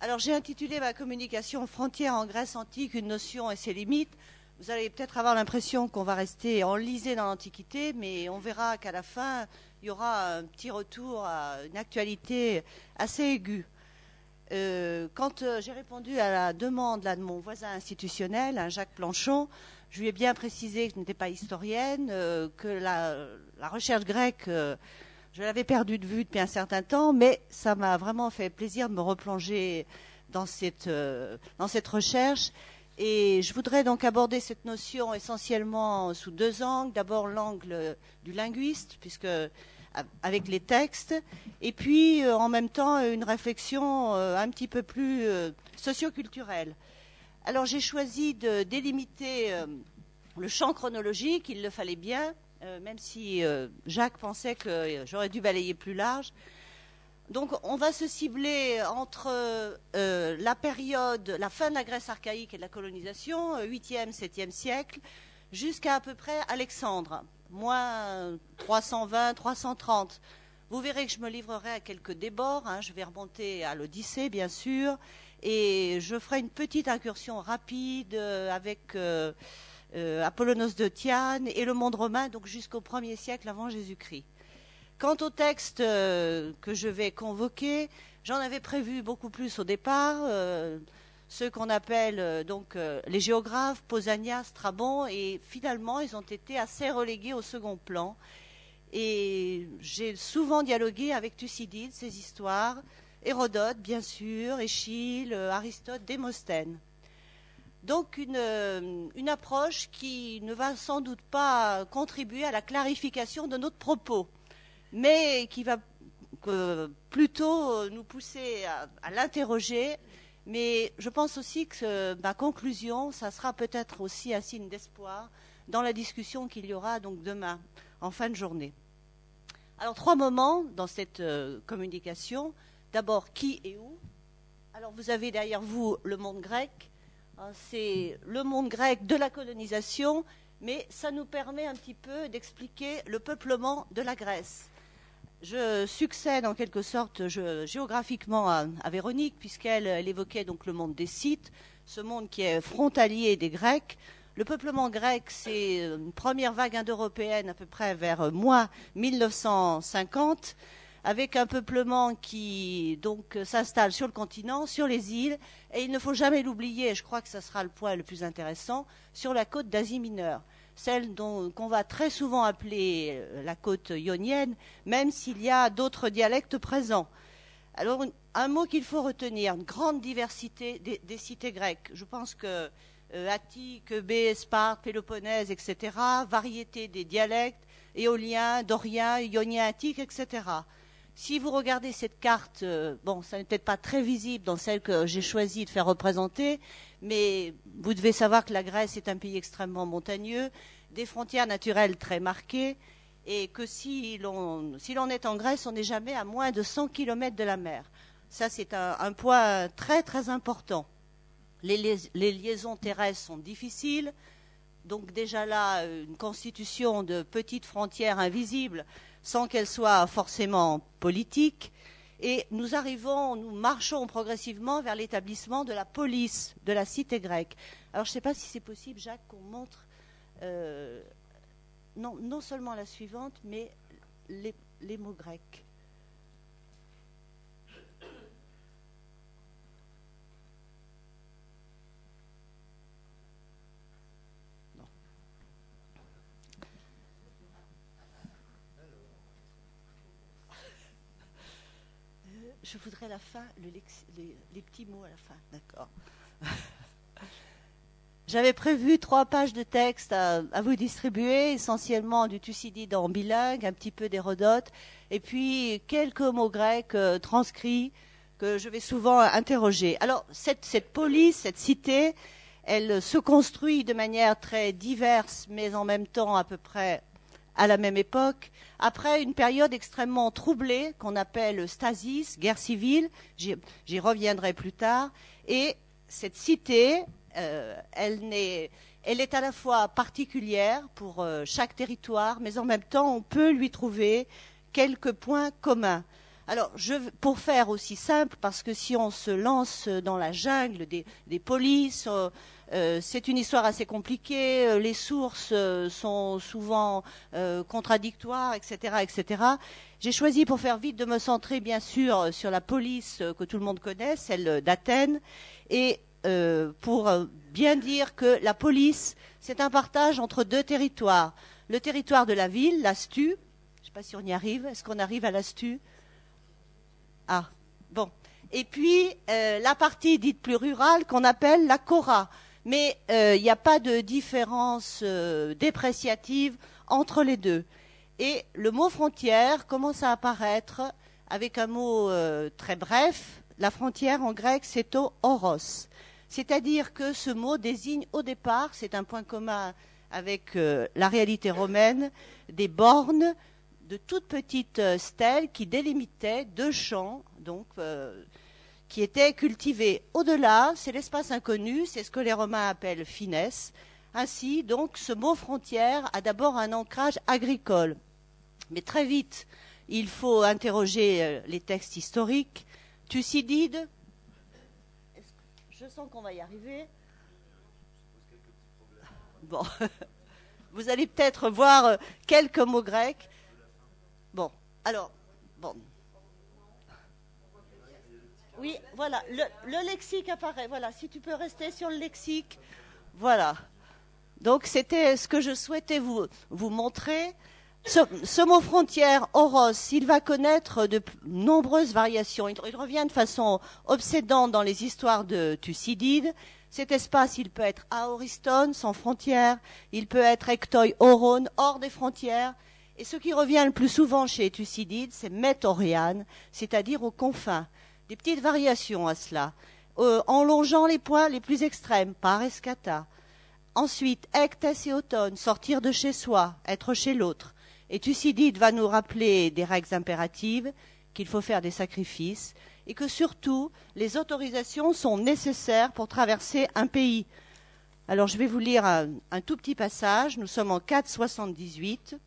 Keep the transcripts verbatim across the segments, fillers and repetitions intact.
Alors j'ai intitulé ma communication Frontières en Grèce antique, une notion et ses limites. Vous allez peut-être avoir l'impression qu'on va rester enlisé dans l'Antiquité, mais on verra qu'à la fin, il y aura un petit retour à une actualité assez aiguë. Euh, quand euh, j'ai répondu à la demande là, de mon voisin institutionnel, hein, Jacques Planchon, je lui ai bien précisé que je n'étais pas historienne, euh, que la, la recherche grecque, euh, je l'avais perdue de vue depuis un certain temps, mais ça m'a vraiment fait plaisir de me replonger dans cette, euh, dans cette recherche. Et je voudrais donc aborder cette notion essentiellement sous deux angles. D'abord l'angle du linguiste, puisque avec les textes, et puis euh, en même temps une réflexion euh, un petit peu plus euh, socioculturelle. Alors j'ai choisi de délimiter euh, le champ chronologique, il le fallait bien, euh, même si euh, Jacques pensait que j'aurais dû balayer plus large. Donc on va se cibler entre euh, la période, la fin de la Grèce archaïque et de la colonisation, huitième, septième siècle, jusqu'à à peu près Alexandre, moins trois cent vingt, trois cent trente. Vous verrez que je me livrerai à quelques débords, hein, je vais remonter à l'Odyssée bien sûr, et je ferai une petite incursion rapide euh, avec euh, euh, Apollonos de Tyane et le monde romain, donc jusqu'au premier siècle avant Jésus-Christ. Quant au texte euh, que je vais convoquer, j'en avais prévu beaucoup plus au départ, euh, ceux qu'on appelle euh, donc euh, les géographes, Pausanias, Strabon, et finalement ils ont été assez relégués au second plan. Et j'ai souvent dialogué avec Thucydide, ses histoires, Hérodote bien sûr, Échille, Aristote, Démosthène. Donc une, euh, une approche qui ne va sans doute pas contribuer à la clarification de notre propos, mais qui va euh, plutôt nous pousser à, à l'interroger. Mais je pense aussi que euh, ma conclusion, ça sera peut-être aussi un signe d'espoir dans la discussion qu'il y aura donc demain, en fin de journée. Alors, trois moments dans cette euh, communication. D'abord, qui et où. Alors, vous avez derrière vous le monde grec. Hein, c'est le monde grec de la colonisation, mais ça nous permet un petit peu d'expliquer le peuplement de la Grèce. Je succède en quelque sorte je, géographiquement à, à Véronique, puisqu'elle elle évoquait donc le monde des Scythes, ce monde qui est frontalier des Grecs. Le peuplement grec, c'est une première vague indo-européenne à peu près vers moins mille neuf cent cinquante, avec un peuplement qui donc s'installe sur le continent, sur les îles, et il ne faut jamais l'oublier, je crois que ce sera le point le plus intéressant, sur la côte d'Asie mineure, celle dont, qu'on va très souvent appeler la côte ionienne, même s'il y a d'autres dialectes présents. Alors, un mot qu'il faut retenir, une grande diversité des, des cités grecques. Je pense que euh, Attique, Eubée, Sparte, Péloponnèse, et cetera, variété des dialectes, éoliens, doriens, ioniens antiques, et cetera. Si vous regardez cette carte, euh, bon, ça n'est peut-être pas très visible dans celle que j'ai choisi de faire représenter, mais vous devez savoir que la Grèce est un pays extrêmement montagneux, des frontières naturelles très marquées, et que si l'on, si l'on est en Grèce, on n'est jamais à moins de cent kilomètres de la mer. Ça, c'est un, un point très, très important. Les, les, les liaisons terrestres sont difficiles, donc déjà là, une constitution de petites frontières invisibles, sans qu'elles soient forcément politiques. Et nous arrivons, nous marchons progressivement vers l'établissement de la police de la cité grecque. Alors, je ne sais pas si c'est possible, Jacques, qu'on montre euh, non, non seulement la suivante, mais les, les mots grecs. Non. Je voudrais la fin, le lex, les, les petits mots à la fin, d'accord. J'avais prévu trois pages de texte à, à vous distribuer, essentiellement du Thucydide en bilingue, un petit peu d'Hérodote, et puis quelques mots grecs euh, transcrits que je vais souvent interroger. Alors, cette, cette police, cette cité, elle se construit de manière très diverse, mais en même temps à peu près à la même époque, après une période extrêmement troublée qu'on appelle stasis, guerre civile, j'y, j'y reviendrai plus tard, et cette cité, euh, elle, n'est, elle est à la fois particulière pour euh, chaque territoire, mais en même temps on peut lui trouver quelques points communs. Alors, je, pour faire aussi simple, parce que si on se lance dans la jungle des, des polices, euh, euh, c'est une histoire assez compliquée, euh, les sources euh, sont souvent euh, contradictoires, et cetera, et cetera. J'ai choisi, pour faire vite, de me centrer, bien sûr, sur la police euh, que tout le monde connaît, celle d'Athènes, et euh, pour euh, bien dire que la police, c'est un partage entre deux territoires. Le territoire de la ville, l'Astu, je ne sais pas si on y arrive, est-ce qu'on arrive à l'Astu ? Ah, bon. Et puis, euh, la partie dite plus rurale qu'on appelle la Cora. Mais il euh, n'y a pas de différence euh, dépréciative entre les deux. Et le mot frontière commence à apparaître avec un mot euh, très bref. La frontière en grec, c'est au oros. C'est-à-dire que ce mot désigne au départ, c'est un point commun avec euh, la réalité romaine, des bornes de toutes petites stèles qui délimitaient deux champs, donc euh, qui étaient cultivés. Au-delà, c'est l'espace inconnu, c'est ce que les Romains appellent fines. Ainsi, donc, ce mot frontière a d'abord un ancrage agricole. Mais très vite, il faut interroger les textes historiques. Thucydide, je sens qu'on va y arriver. Bon, vous allez peut-être voir quelques mots grecs. Bon, alors, bon. Oui, voilà, le, le lexique apparaît. Voilà, si tu peux rester sur le lexique. Voilà. Donc, c'était ce que je souhaitais vous, vous montrer. Ce, ce mot frontière, oros, il va connaître de nombreuses variations. Il, il revient de façon obsédante dans les histoires de Thucydide. Cet espace, il peut être aoriston, sans frontières. Il peut être ektoi oron, hors des frontières. Et ce qui revient le plus souvent chez Thucydide, c'est métorian, c'est-à-dire aux confins. Des petites variations à cela, euh, en longeant les points les plus extrêmes, par escata. Ensuite, ectes et automne, sortir de chez soi, être chez l'autre. Et Thucydide va nous rappeler des règles impératives, qu'il faut faire des sacrifices, et que surtout, les autorisations sont nécessaires pour traverser un pays. Alors, je vais vous lire un, un tout petit passage. Nous sommes en quatre cent soixante-dix-huit.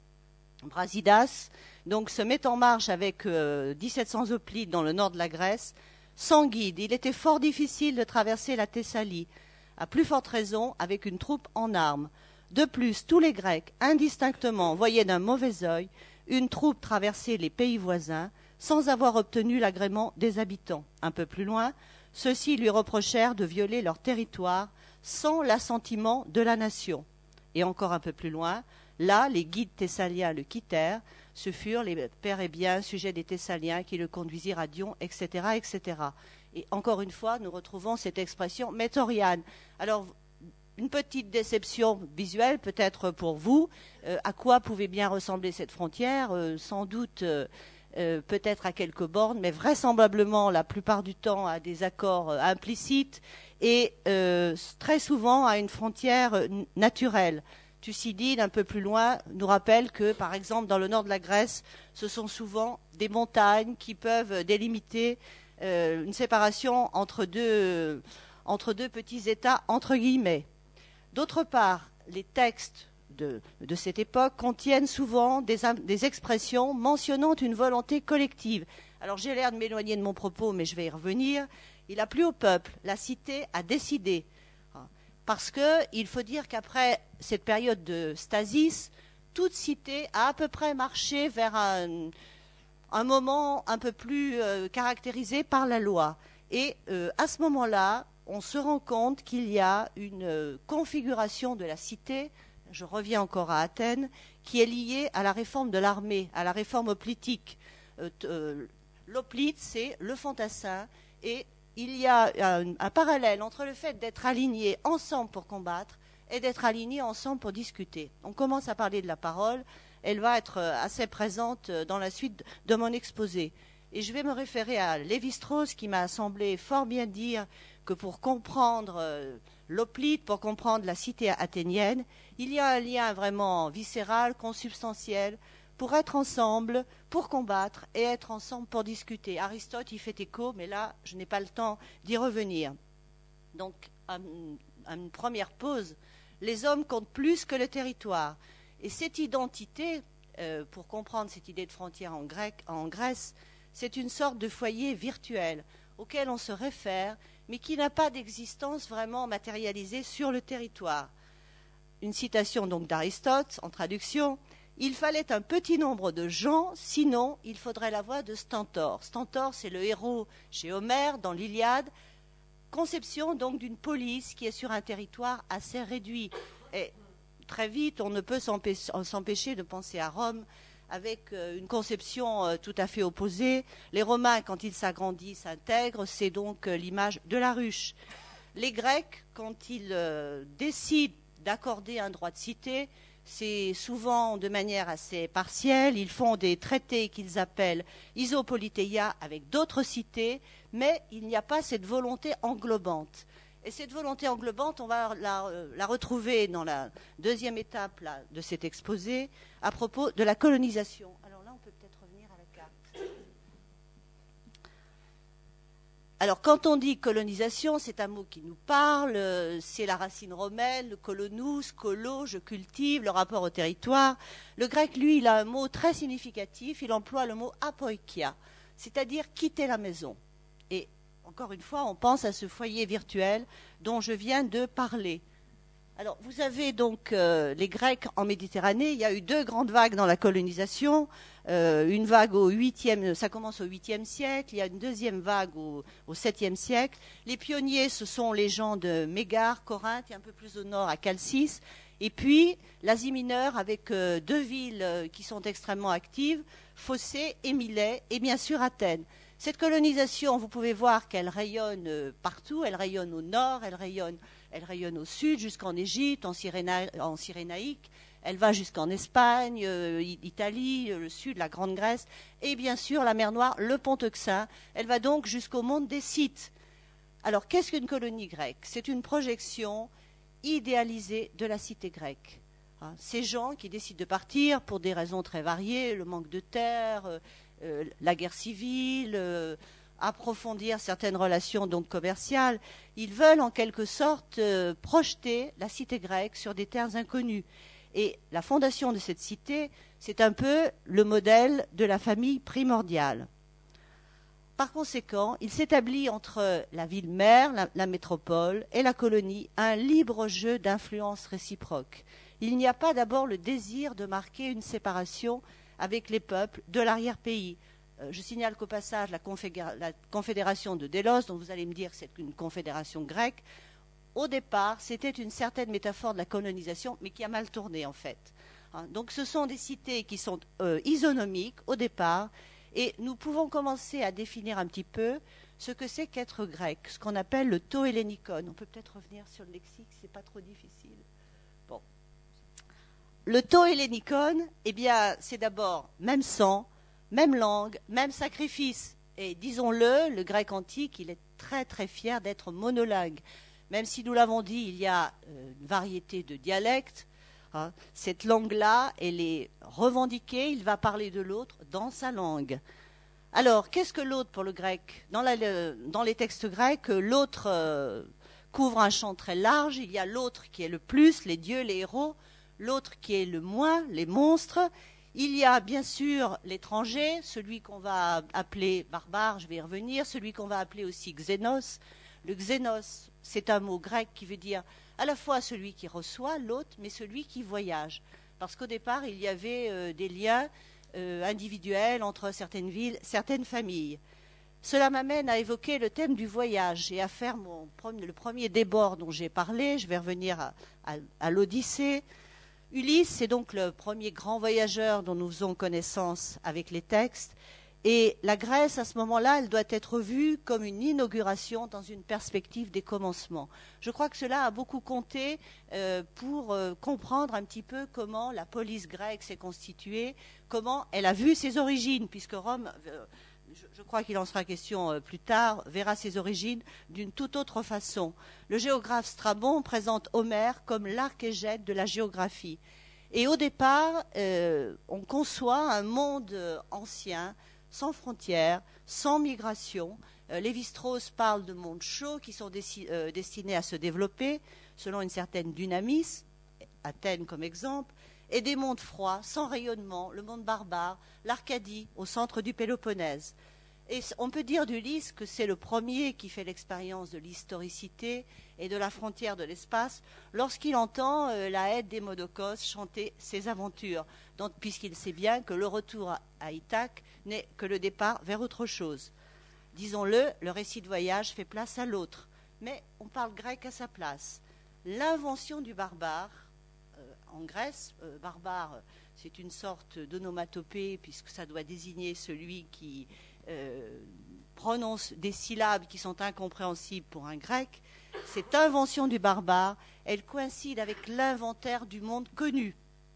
Brasidas donc se met en marche avec euh, dix-sept cents hoplites dans le nord de la Grèce, sans guide. Il était fort difficile de traverser la Thessalie, à plus forte raison avec une troupe en armes. De plus, tous les Grecs, indistinctement, voyaient d'un mauvais œil une troupe traverser les pays voisins sans avoir obtenu l'agrément des habitants. Un peu plus loin, ceux-ci lui reprochèrent de violer leur territoire sans l'assentiment de la nation. Et encore un peu plus loin, là, les guides thessaliens le quittèrent. Ce furent les pères et biens sujets des Thessaliens qui le conduisirent à Dion, et cetera, et cetera. Et encore une fois, nous retrouvons cette expression métoriane. Alors, une petite déception visuelle peut-être pour vous. Euh, à quoi pouvait bien ressembler cette frontière ? euh, Sans doute, euh, euh, peut-être à quelques bornes, mais vraisemblablement la plupart du temps à des accords euh, implicites et euh, très souvent à une frontière euh, naturelle. Thucydide, un peu plus loin, nous rappelle que, par exemple, dans le nord de la Grèce, ce sont souvent des montagnes qui peuvent délimiter euh, une séparation entre deux, entre deux petits États, entre guillemets. D'autre part, les textes de, de cette époque contiennent souvent des, des expressions mentionnant une volonté collective. Alors, j'ai l'air de m'éloigner de mon propos, mais je vais y revenir. Il a plu au peuple, la cité a décidé. Parce qu'il faut dire qu'après cette période de stasis, toute cité a à peu près marché vers un, un moment un peu plus euh, caractérisé par la loi. Et euh, à ce moment-là, on se rend compte qu'il y a une euh, configuration de la cité, je reviens encore à Athènes, qui est liée à la réforme de l'armée, à la réforme hoplitique. Euh, euh, L'hoplite, c'est le fantassin, et il y a un, un parallèle entre le fait d'être alignés ensemble pour combattre et d'être alignés ensemble pour discuter. On commence à parler de la parole, elle va être assez présente dans la suite de mon exposé. Et je vais me référer à Lévi-Strauss qui m'a semblé fort bien dire que pour comprendre euh, l'hoplite, pour comprendre la cité athénienne, il y a un lien vraiment viscéral, consubstantiel, pour être ensemble, pour combattre, et être ensemble pour discuter. Aristote y fait écho, mais là, je n'ai pas le temps d'y revenir. Donc, à une première pause, les hommes comptent plus que le territoire. Et cette identité, euh, pour comprendre cette idée de frontière en, grec, en Grèce, C'est une sorte de foyer virtuel auquel on se réfère, mais qui n'a pas d'existence vraiment matérialisée sur le territoire. Une citation donc d'Aristote, en traduction, « Il fallait un petit nombre de gens, sinon il faudrait la voix de Stentor ». Stentor, c'est le héros chez Homère, dans l'Iliade, conception donc d'une police qui est sur un territoire assez réduit. Et très vite, on ne peut s'empêcher de penser à Rome avec une conception tout à fait opposée. Les Romains, quand ils s'agrandissent, s'intègrent, c'est donc l'image de la ruche. Les Grecs, quand ils décident d'accorder un droit de cité, c'est souvent de manière assez partielle. Ils font des traités qu'ils appellent isopoliteia avec d'autres cités, mais il n'y a pas cette volonté englobante. Et cette volonté englobante, on va la, la retrouver dans la deuxième étape là, de cet exposé à propos de la colonisation. Alors là, on peut peut-être revenir à la carte. Alors, quand on dit colonisation, c'est un mot qui nous parle, c'est la racine romaine, le colonus, colo, je cultive, le rapport au territoire. Le grec, lui, il a un mot très significatif, il emploie le mot apoikia, c'est-à-dire quitter la maison. Et encore une fois, on pense à ce foyer virtuel dont je viens de parler. Alors, vous avez donc euh, les Grecs en Méditerranée. Il y a eu deux grandes vagues dans la colonisation. Euh, une vague au huitième, ça commence au huitième siècle. Il y a une deuxième vague au, au septième siècle. Les pionniers, ce sont les gens de Mégare, Corinthe, et un peu plus au nord à Chalcis. Et puis l'Asie mineure avec euh, deux villes euh, qui sont extrêmement actives, Phocée et Milet, et bien sûr Athènes. Cette colonisation, vous pouvez voir qu'elle rayonne euh, partout. Elle rayonne au nord, elle rayonne Elle rayonne au sud, jusqu'en Égypte, en, Cyréna, en Cyrénaïque. Elle va jusqu'en Espagne, euh, Italie, le sud, la Grande Grèce, et bien sûr la mer Noire, le pont Euxin. Elle va donc jusqu'au monde des Scythes. Alors, qu'est-ce qu'une colonie grecque? C'est une projection idéalisée de la cité grecque. Hein, ces gens qui décident de partir pour des raisons très variées, le manque de terre, euh, euh, la guerre civile, euh, approfondir certaines relations donc commerciales, ils veulent en quelque sorte euh, projeter la cité grecque sur des terres inconnues. Et la fondation de cette cité, c'est un peu le modèle de la famille primordiale. Par conséquent, il s'établit entre la ville-mère, la, la métropole et la colonie un libre jeu d'influences réciproques. Il n'y a pas d'abord le désir de marquer une séparation avec les peuples de l'arrière-pays. Je signale qu'au passage, la, confédéra- la confédération de Délos, dont vous allez me dire que c'est une confédération grecque, au départ, c'était une certaine métaphore de la colonisation, mais qui a mal tourné en fait. Hein, donc ce sont des cités qui sont euh, isonomiques au départ, et nous pouvons commencer à définir un petit peu ce que c'est qu'être grec, ce qu'on appelle le to hellénikon. On peut peut-être revenir sur le lexique, c'est pas trop difficile. Bon. Le to hellénikon, eh bien, c'est d'abord même sang, même langue, même sacrifice. Et disons-le, le grec antique, il est très très fier d'être monolingue. Même si nous l'avons dit, il y a euh, une variété de dialectes. Hein, cette langue-là, elle est revendiquée, il va parler de l'autre dans sa langue. Alors, qu'est-ce que l'autre pour le grec? Dans, la, le, dans les textes grecs, l'autre euh, couvre un champ très large. Il y a l'autre qui est le plus, les dieux, les héros. L'autre qui est le moins, les monstres. Il y a bien sûr l'étranger, celui qu'on va appeler barbare, je vais y revenir, celui qu'on va appeler aussi xénos. Le xénos, c'est un mot grec qui veut dire à la fois celui qui reçoit l'autre, mais celui qui voyage. Parce qu'au départ, il y avait euh, des liens euh, individuels entre certaines villes, certaines familles. Cela m'amène à évoquer le thème du voyage et à faire mon, le premier débord dont j'ai parlé. Je vais revenir à, à, à l'Odyssée. Ulysse, c'est donc le premier grand voyageur dont nous faisons connaissance avec les textes. Et la Grèce, à ce moment-là, elle doit être vue comme une inauguration dans une perspective des commencements. Je crois que cela a beaucoup compté euh, pour euh, comprendre un petit peu comment la police grecque s'est constituée, comment elle a vu ses origines, puisque Rome, euh, je, je crois qu'il en sera question euh, plus tard, verra ses origines d'une toute autre façon. Le géographe Strabon présente Homère comme l'archégète de la géographie. Et au départ, euh, on conçoit un monde euh, ancien, sans frontières, sans migration. Euh, Lévi-Strauss parle de mondes chauds qui sont déci- euh, destinés à se développer selon une certaine dynamisme, Athènes comme exemple, et des mondes froids, sans rayonnement, le monde barbare, l'Arcadie au centre du Péloponnèse. Et on peut dire d'Ulysse que c'est le premier qui fait l'expérience de l'historicité et de la frontière de l'espace lorsqu'il entend euh, la Haide des Modocos chanter ses aventures, donc, puisqu'il sait bien que le retour à, à Ithaque n'est que le départ vers autre chose. Disons-le, le récit de voyage fait place à l'autre, mais on parle grec à sa place. L'invention du barbare, euh, en Grèce, euh, barbare, c'est une sorte d'onomatopée, puisque ça doit désigner celui qui euh, prononce des syllabes qui sont incompréhensibles pour un grec. Cette invention du barbare, elle coïncide avec l'inventaire du monde connu.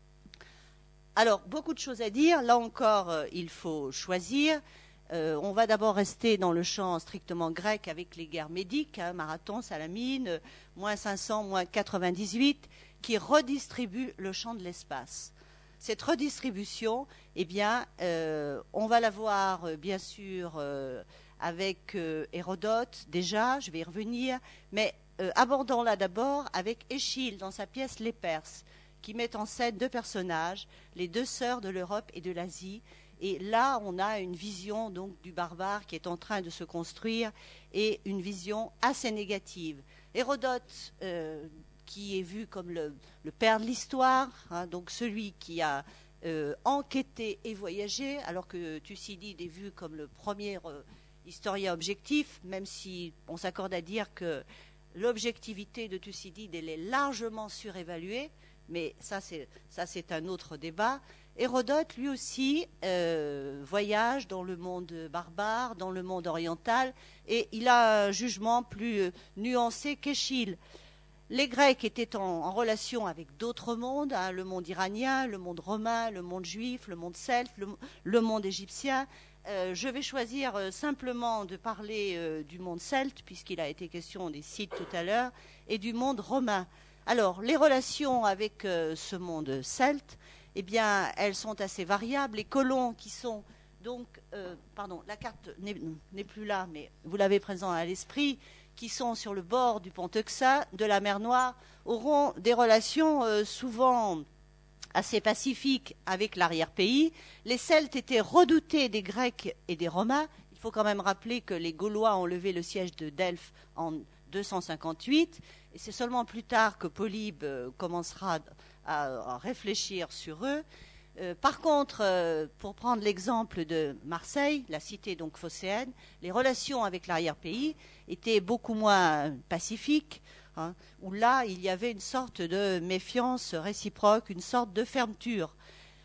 Alors, beaucoup de choses à dire. Là encore, euh, il faut choisir. Euh, on va d'abord rester dans le champ strictement grec avec les guerres médiques, hein, Marathon, Salamine, euh, moins cinq cents, moins quatre-vingt-dix-huit, qui redistribuent le champ de l'espace. Cette redistribution, eh bien, euh, on va la voir, euh, bien sûr, euh, avec euh, Hérodote, déjà, je vais y revenir, mais euh, abordons-la d'abord avec Échille, dans sa pièce Les Perses, qui met en scène deux personnages, les deux sœurs de l'Europe et de l'Asie. Et là, on a une vision donc du barbare qui est en train de se construire et une vision assez négative. Hérodote, euh, qui est vu comme le, le père de l'histoire, hein, donc celui qui a euh, enquêté et voyagé, alors que Thucydide est vu comme le premier euh, historien objectif, même si on s'accorde à dire que l'objectivité de Thucydide, elle est largement surévaluée, mais ça c'est, ça, c'est un autre débat. Hérodote, lui aussi, euh, voyage dans le monde barbare, dans le monde oriental, et il a un jugement plus euh, nuancé qu'Échille. Les Grecs étaient en, en relation avec d'autres mondes, hein, le monde iranien, le monde romain, le monde juif, le monde celte, le, le monde égyptien. Euh, je vais choisir euh, simplement de parler euh, du monde celte, puisqu'il a été question des Scythes tout à l'heure, et du monde romain. Alors, les relations avec euh, ce monde celte, eh bien, elles sont assez variables. Les colons qui sont donc, euh, pardon, la carte n'est, n'est plus là, mais vous l'avez présent à l'esprit, qui sont sur le bord du pont Euxin, de la mer Noire, auront des relations euh, souvent assez pacifiques avec l'arrière-pays. Les Celtes étaient redoutés des Grecs et des Romains. Il faut quand même rappeler que les Gaulois ont levé le siège de Delphes en deux cent cinquante-huit, et c'est seulement plus tard que Polybe euh, commencera à, à réfléchir sur eux. Euh, par contre, euh, pour prendre l'exemple de Marseille, la cité donc phocéenne, les relations avec l'arrière-pays étaient beaucoup moins pacifiques, hein, où là, il y avait une sorte de méfiance réciproque, une sorte de fermeture.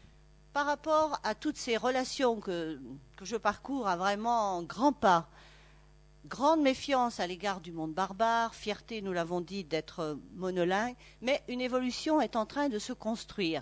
Par rapport à toutes ces relations que, que je parcours à vraiment grands pas, grande méfiance à l'égard du monde barbare, fierté, nous l'avons dit, d'être monolingue, mais une évolution est en train de se construire.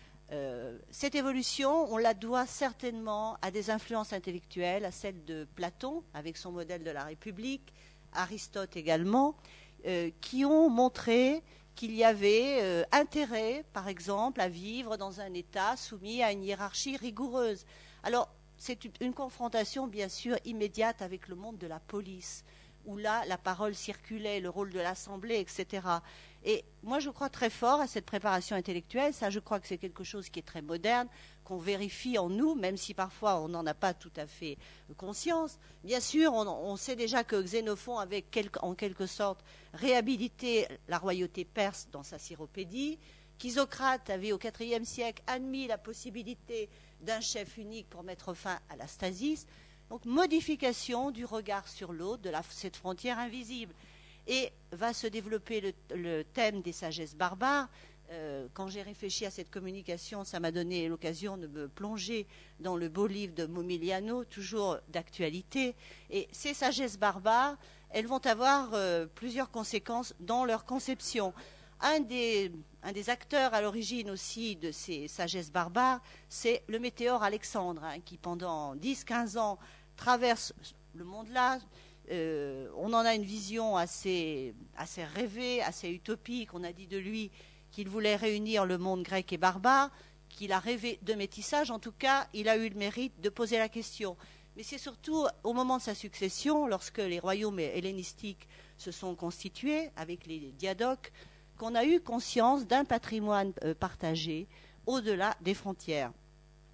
Euh, cette évolution, on la doit certainement à des influences intellectuelles, à celle de Platon, avec son modèle de la République, Aristote également, euh, qui ont montré qu'il y avait euh, intérêt, par exemple, à vivre dans un État soumis à une hiérarchie rigoureuse. Alors, c'est une confrontation, bien sûr, immédiate avec le monde de la police, où là, la parole circulait, le rôle de l'Assemblée, et cetera. Et moi, je crois très fort à cette préparation intellectuelle. Ça, je crois que c'est quelque chose qui est très moderne, qu'on vérifie en nous, même si parfois on n'en a pas tout à fait conscience. Bien sûr, on, on sait déjà que Xénophon avait quelque, en quelque sorte réhabilité la royauté perse dans sa Cyropédie, qu'Isocrate avait au quatrième siècle admis la possibilité d'un chef unique pour mettre fin à la stasis. Donc, modification du regard sur l'autre, de la, cette frontière invisible. Et va se développer le, le thème des sagesses barbares. Euh, quand j'ai réfléchi à cette communication, ça m'a donné l'occasion de me plonger dans le beau livre de Momigliano, toujours d'actualité. Et ces sagesses barbares, elles vont avoir euh, plusieurs conséquences dans leur conception. Un des, un des acteurs à l'origine aussi de ces sagesses barbares, c'est le météore Alexandre, hein, qui pendant dix à quinze ans traverse le monde-là. Euh, on en a une vision assez, assez rêvée, assez utopique. On a dit de lui qu'il voulait réunir le monde grec et barbare, qu'il a rêvé de métissage. En tout cas, il a eu le mérite de poser la question. Mais c'est surtout au moment de sa succession, lorsque les royaumes hellénistiques se sont constitués avec les diadoques, qu'on a eu conscience d'un patrimoine euh, partagé au-delà des frontières.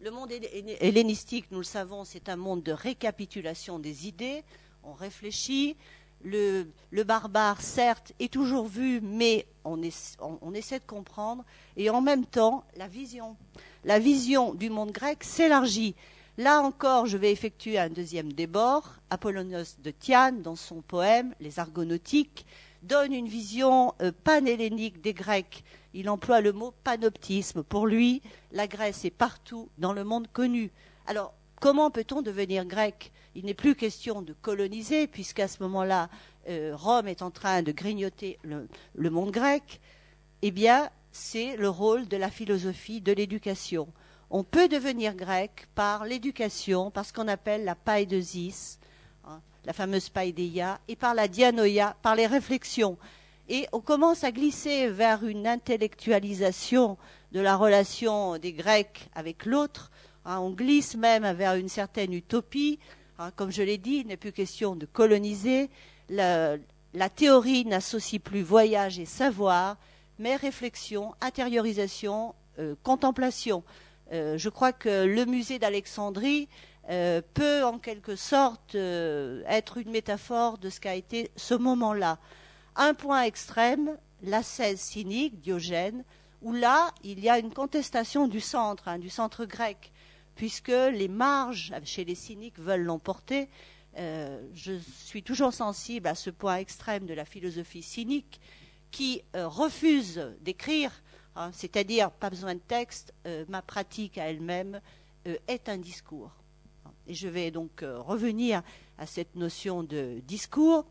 le monde hellénistique, nous le savons, c'est un monde de récapitulation des idées. On réfléchit. Le, le barbare, certes, est toujours vu, mais on, est, on, on essaie de comprendre. Et en même temps, la vision, la vision du monde grec s'élargit. Là encore, je vais effectuer un deuxième débord. Apollonios de Tyane, dans son poème « Les Argonautiques », donne une vision euh, panhellénique des Grecs. Il emploie le mot panoptisme. Pour lui, la Grèce est partout dans le monde connu. Alors, comment peut-on devenir grec? Il n'est plus question de coloniser, puisqu'à ce moment-là, euh, Rome est en train de grignoter le, le monde grec. Eh bien, c'est le rôle de la philosophie, de l'éducation. On peut devenir grec par l'éducation, par ce qu'on appelle la païdeusis, hein, la fameuse païdéia, et par la dianoïa, par les réflexions. Et on commence à glisser vers une intellectualisation de la relation des Grecs avec l'autre. Hein, on glisse même vers une certaine utopie. Hein, comme je l'ai dit, il n'est plus question de coloniser. La, la théorie n'associe plus voyage et savoir, mais réflexion, intériorisation, euh, contemplation. Euh, je crois que le musée d'Alexandrie euh, peut en quelque sorte euh, être une métaphore de ce qu'a été ce moment-là. Un point extrême, l'ascèse cynique, Diogène, où là, il y a une contestation du centre, hein, du centre grec, puisque les marges chez les cyniques veulent l'emporter. Euh, je suis toujours sensible à ce point extrême de la philosophie cynique qui euh, refuse d'écrire, hein, c'est-à-dire pas besoin de texte, euh, ma pratique à elle-même euh, est un discours. Et je vais donc euh, revenir à cette notion de discours.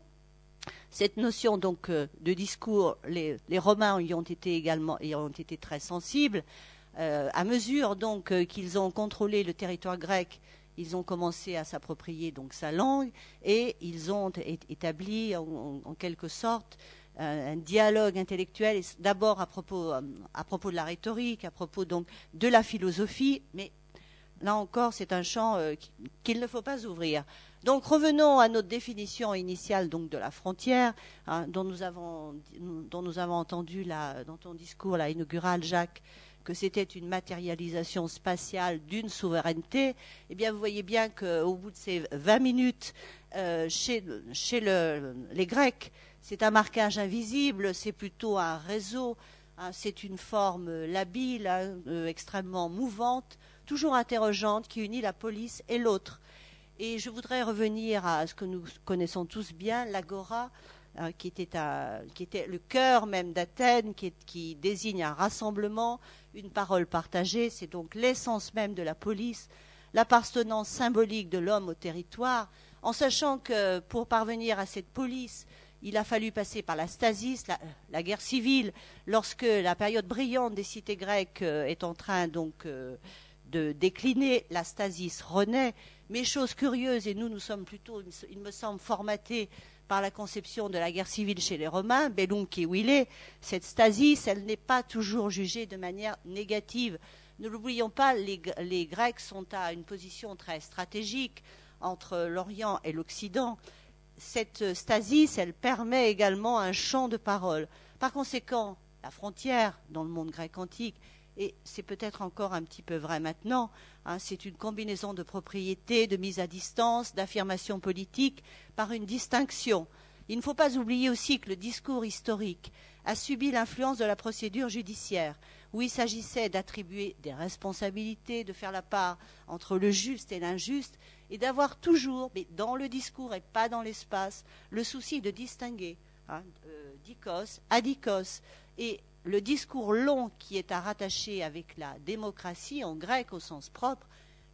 Cette notion donc euh, de discours, les, les Romains y ont été également y ont été très sensibles. Euh, à mesure donc euh, qu'ils ont contrôlé le territoire grec, ils ont commencé à s'approprier donc sa langue et ils ont é établi en, en, en quelque sorte un, un dialogue intellectuel, d'abord à propos euh, à propos de la rhétorique, à propos donc de la philosophie, mais là encore c'est un champ euh, qu'il ne faut pas ouvrir. Donc revenons à notre définition initiale donc de la frontière, hein, dont nous avons dont nous avons entendu là, dans ton discours là, inaugural, Jacques, que c'était une matérialisation spatiale d'une souveraineté. Eh bien, vous voyez bien qu'au bout de ces vingt minutes, euh, chez, chez le, les Grecs, c'est un marquage invisible, c'est plutôt un réseau, hein, c'est une forme labile, hein, euh, extrêmement mouvante, toujours interrogeante, qui unit la police et l'autre. Et je voudrais revenir à ce que nous connaissons tous bien, l'agora, hein, qui, était à, qui était le cœur même d'Athènes, qui, qui désigne un rassemblement, une parole partagée. C'est donc l'essence même de la police, l'appartenance symbolique de l'homme au territoire, en sachant que pour parvenir à cette police, il a fallu passer par la stasis, la, la guerre civile, lorsque la période brillante des cités grecques euh, est en train donc euh, de décliner, la stasis renaît. Mais chose curieuse, et nous, nous sommes plutôt, il me semble, formatés par la conception de la guerre civile chez les Romains, bellum qui vile, cette stasis, elle n'est pas toujours jugée de manière négative. Ne l'oublions pas, les, les Grecs sont à une position très stratégique entre l'Orient et l'Occident. Cette stasis, elle permet également un champ de parole. Par conséquent, la frontière dans le monde grec antique, et c'est peut-être encore un petit peu vrai maintenant, hein, c'est une combinaison de propriété, de mise à distance, d'affirmation politique par une distinction. Il ne faut pas oublier aussi que le discours historique a subi l'influence de la procédure judiciaire, où il s'agissait d'attribuer des responsabilités, de faire la part entre le juste et l'injuste, et d'avoir toujours, mais dans le discours et pas dans l'espace, le souci de distinguer, hein, euh, dikos, adikos, et le discours long qui est à rattacher avec la démocratie en grec au sens propre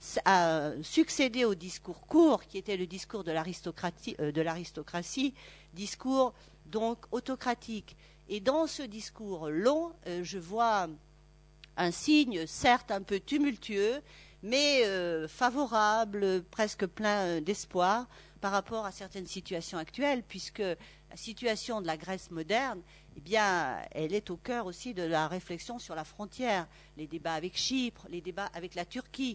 a succédé au discours court qui était le discours de l'aristocratie, euh, de l'aristocratie, discours donc autocratique. Et dans ce discours long, euh, je vois un signe certes un peu tumultueux, mais euh, favorable, presque plein d'espoir par rapport à certaines situations actuelles, puisque la situation de la Grèce moderne, eh bien, elle est au cœur aussi de la réflexion sur la frontière, les débats avec Chypre, les débats avec la Turquie.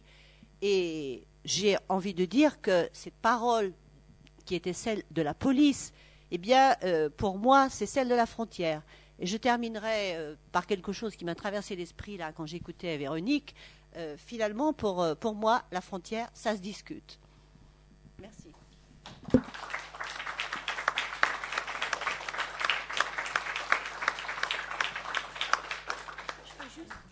Et j'ai envie de dire que cette parole qui était celle de la police, eh bien, euh, pour moi, c'est celle de la frontière. Et je terminerai euh, par quelque chose qui m'a traversé l'esprit là quand j'écoutais Véronique. euh, finalement, pour, euh, pour moi, la frontière, ça se discute. Merci. Je peux juste